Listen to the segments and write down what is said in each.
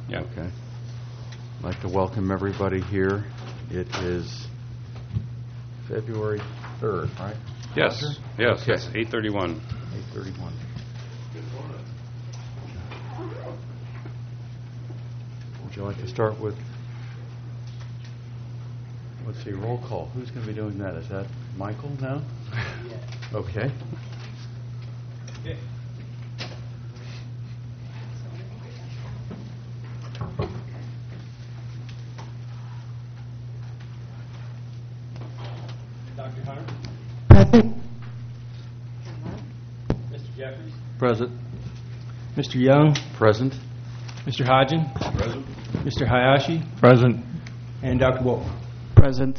Yeah. Okay. I'd like to welcome everybody here. It is February 3rd, right? Yes. Roger? Yes. Okay. Yes. 8:31. 8:31. Would you like to start with, let's see, roll call. Who's going to be doing that? Is that Michael now? Yes. Okay. Dr. Hunter? Present. Mr. Jeffries? Present. Mr. Young? Present. Mr. Hodgin? Present. Mr. Hayashi? Present. And Dr. Wolf? Present.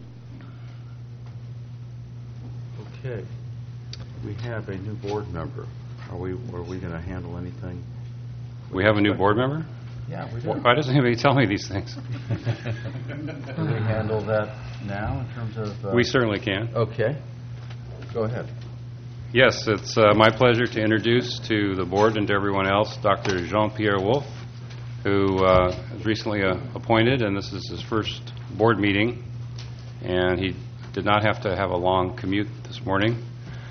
Okay. We have a new board member. Are we going to handle anything? We have a new board member? Yeah, we do. Why doesn't anybody tell me these things? Do we handle that now in terms of... We certainly can. Okay. Go ahead. Yes, it's my pleasure to introduce to the board and to everyone else Dr. Jean-Pierre Wolf, who was recently appointed, and this is his first board meeting, and he did not have to have a long commute this morning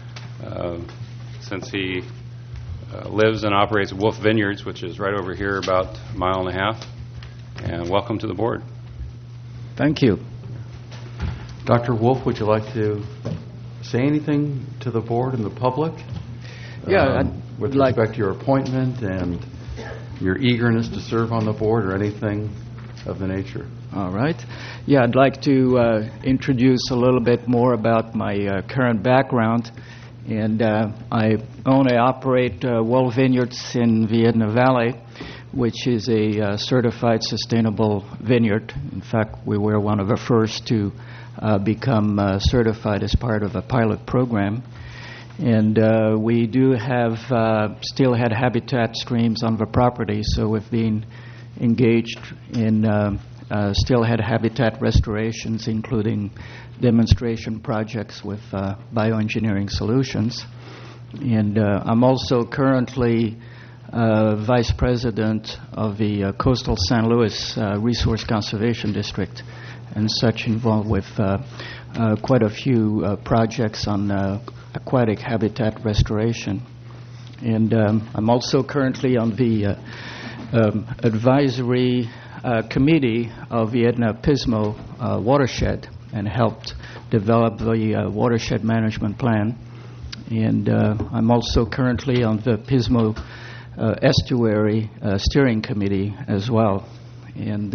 since he lives and operates Wolf Vineyards, which is right over here about a mile and a half. And welcome to the board. Thank you. Dr. Wolf, would you like to say anything to the board and the public? Yeah, with I'd like- respect to your appointment and your eagerness to serve on the board or anything of the nature. All right. Yeah, I'd like to introduce a little bit more about my current background. And I own and operate Wolf Vineyards in Viedma Valley, which is a certified sustainable vineyard. In fact, we were one of the first to become certified as part of a pilot program. And we do have steelhead habitat streams on the property, so we've been engaged in steelhead habitat restorations, including demonstration projects with bioengineering solutions. And I'm also currently Vice President of the Coastal San Luis Resource Conservation District, and such involved with quite a few projects on aquatic habitat restoration. And I'm also currently on the advisory committee of the Edna Pismo watershed, and helped develop the watershed management plan. And I'm also currently on the Pismo Estuary Steering Committee as well. And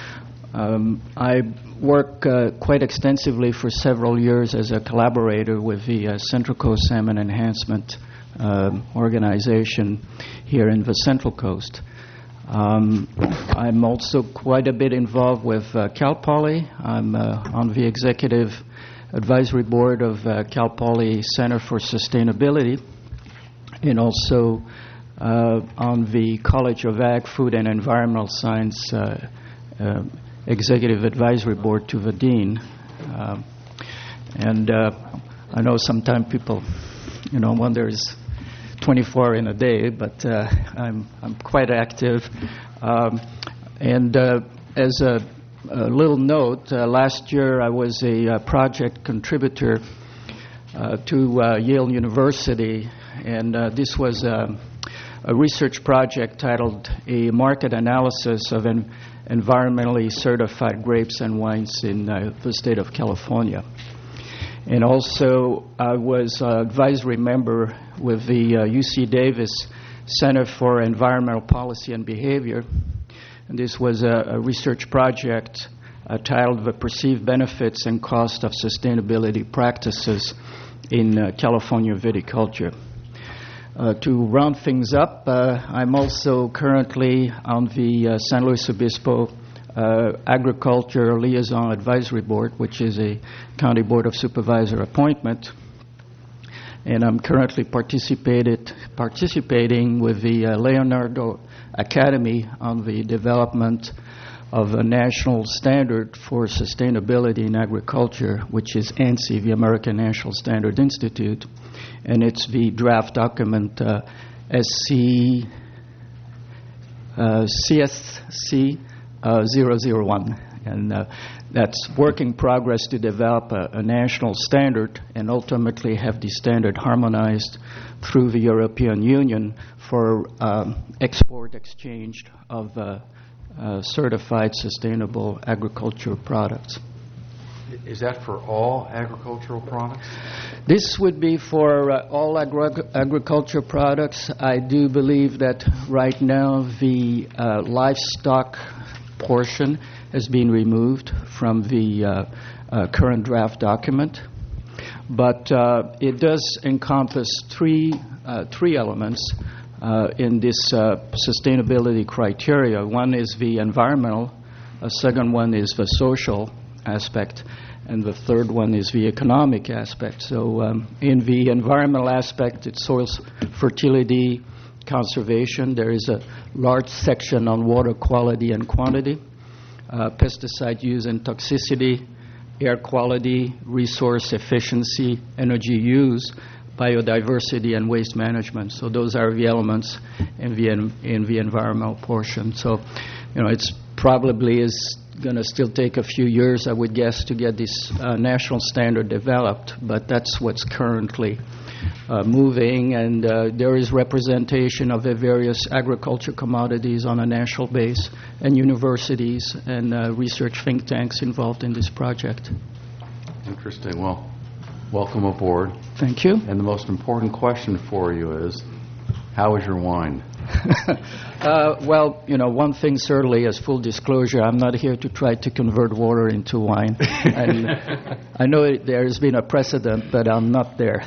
I work quite extensively for several years as a collaborator with the Central Coast Salmon Enhancement organization here in the Central Coast. I'm also quite a bit involved with Cal Poly. I'm on the executive advisory board of Cal Poly Center for Sustainability, and also on the College of Ag, Food, and Environmental Science executive advisory board to the dean. And I know sometimes people, wonder is 24 in a day, but I'm quite active. And as a little note, last year I was a project contributor to Yale University, and this was a research project titled A Market Analysis of Environmentally Certified Grapes and Wines in the state of California. And also, I was an advisory member with the UC Davis Center for Environmental Policy and Behavior. And this was a research project titled The Perceived Benefits and Cost of Sustainability Practices in California Viticulture. To round things up, I'm also currently on the San Luis Obispo Agriculture Liaison Advisory Board, which is a county board of supervisor appointment. And I'm currently participating with the Leonardo Academy on the development of a national standard for sustainability in agriculture, which is ANSI, the American National Standard Institute. And it's the draft document SC CSC 001. And that's work in progress to develop a national standard and ultimately have the standard harmonized through the European Union for export exchange of certified sustainable agricultural products. Is that for all agricultural products? This would be for all agriculture products. I do believe that right now the livestock portion has been removed from the current draft document. But it does encompass three elements in this sustainability criteria. One is the environmental, a second one is the social aspect, and the third one is the economic aspect. So in the environmental aspect, it's soil fertility, conservation. There is a large section on water quality and quantity, pesticide use and toxicity, air quality, resource efficiency, energy use, biodiversity, and waste management. So those are the elements in the environmental portion. So, it's probably is going to still take a few years, I would guess, to get this national standard developed, but that's what's currently moving, and there is representation of the various agriculture commodities on a national base, and universities and research think tanks involved in this project. Interesting. Well, welcome aboard. Thank you. And the most important question for you is, how is your wine? Well, one thing certainly is full disclosure. I'm not here to try to convert water into wine. And I know there's been a precedent, but I'm not there.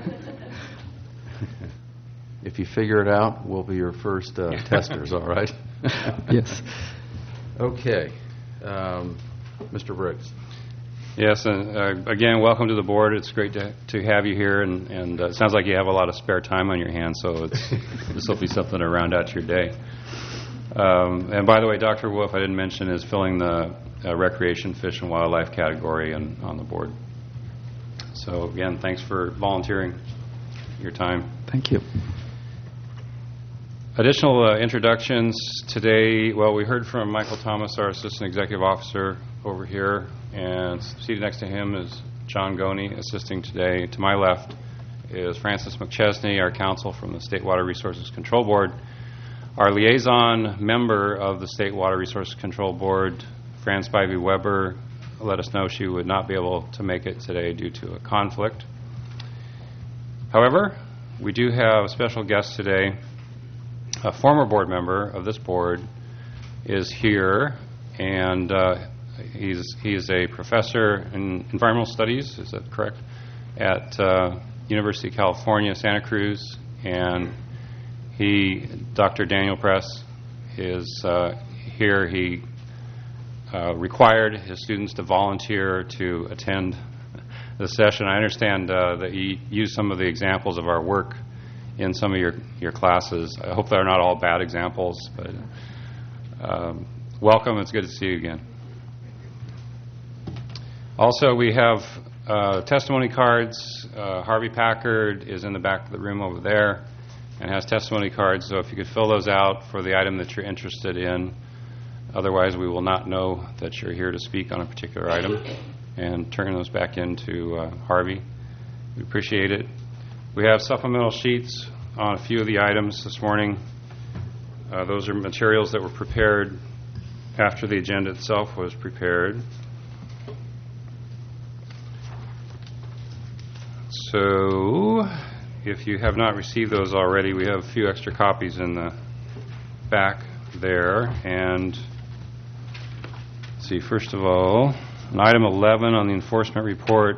If you figure it out, we'll be your first testers, all right? Yes. Okay. Mr. Briggs. Yes, and again, welcome to the board. It's great to have you here, and it sounds like you have a lot of spare time on your hands, so this will be something to round out your day. And by the way, Dr. Wolf, I didn't mention, is filling the recreation, fish, and wildlife category on the board. So again, thanks for volunteering your time. Thank you. Additional introductions today. Well, we heard from Michael Thomas, our Assistant Executive Officer over here, and seated next to him is John Goney, assisting today. To my left is Francis McChesney, our counsel from the State Water Resources Control Board. Our liaison member of the State Water Resources Control Board, Fran Spivey Weber, let us know she would not be able to make it today due to a conflict. However, we do have a special guest today. A former board member of this board is here, and he's a professor in environmental studies, is that correct, at University of California, Santa Cruz, and Dr. Daniel Press, is here. He required his students to volunteer to attend the session. I understand that you used some of the examples of our work in some of your classes. I hope they're not all bad examples, but welcome. It's good to see you again. Also, we have testimony cards. Harvey Packard is in the back of the room over there and has testimony cards, so if you could fill those out for the item that you're interested in. Otherwise, we will not know that you're here to speak on a particular item, and turn those back into Harvey. We appreciate it. We have supplemental sheets on a few of the items this morning. Those are materials that were prepared after the agenda itself was prepared. So, if you have not received those already, we have a few extra copies in the back there. And let's see, first of all, on item 11 on the enforcement report,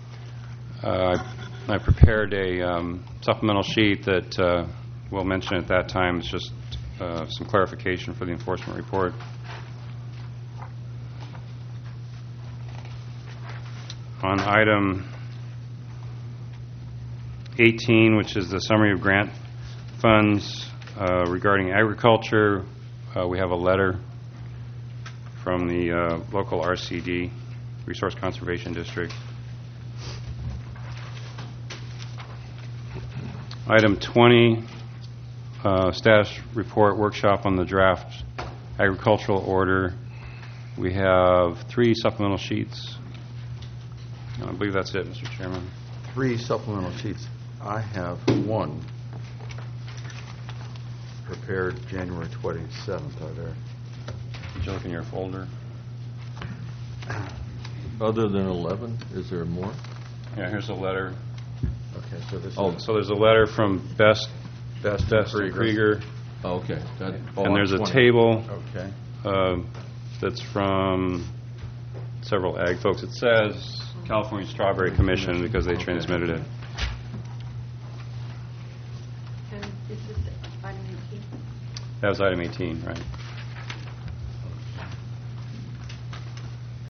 I prepared a supplemental sheet that we'll mention at that time. It's just some clarification for the enforcement report. On item 18, which is the summary of grant funds regarding agriculture, we have a letter from the local RCD, Resource Conservation District. Item 20 status report workshop on the draft agricultural order. We have 3 supplemental sheets. I believe that's it, Mr. Chairman. 3 supplemental sheets. I have 1 prepared January 27th. Are there? Did you look in your folder? Other than 11, is there more? Yeah, here's a letter. Okay, so this Oh, is So there's a letter from Best Best and Krieger, Oh, okay. and there's a table Okay. that's from several ag folks. It says California Strawberry Commission because they transmitted it. And this is item 18. That was item 18, right?